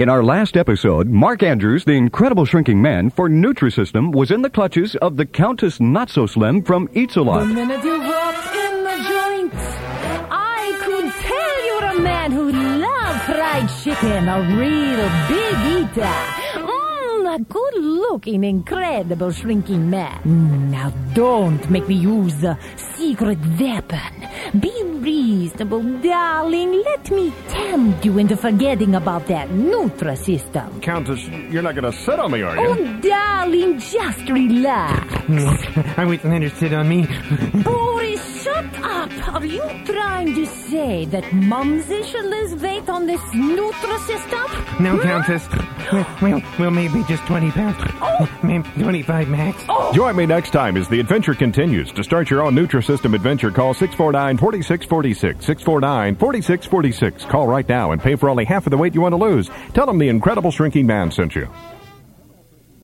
In our last episode, Mark Andrews, the incredible shrinking man for Nutrisystem, was in the clutches of the Countess Not So Slim from Eats A Lot. The minute you walked in the joint, I could tell you were a man who loved fried chicken, a real big eater. A good-looking, incredible shrinking man. Now don't make me use the secret weapon. Be reasonable, darling. Let me tempt you into forgetting about that Nutrisystem. Countess, you're not going to sit on me, are you? Oh, darling, just relax. I wasn't let her sit on me. Boris, shut up. Are you trying to say that Mumsy should lose weight on this Nutrisystem? No, Countess. Well, maybe just 20 pounds. Maybe 25 max. Join me next time as the adventure continues. To start your own Nutrisystem adventure, call 649-4646. 649-4646. Call right now and pay for only half of the weight you want to lose. Tell them the incredible shrinking man sent you.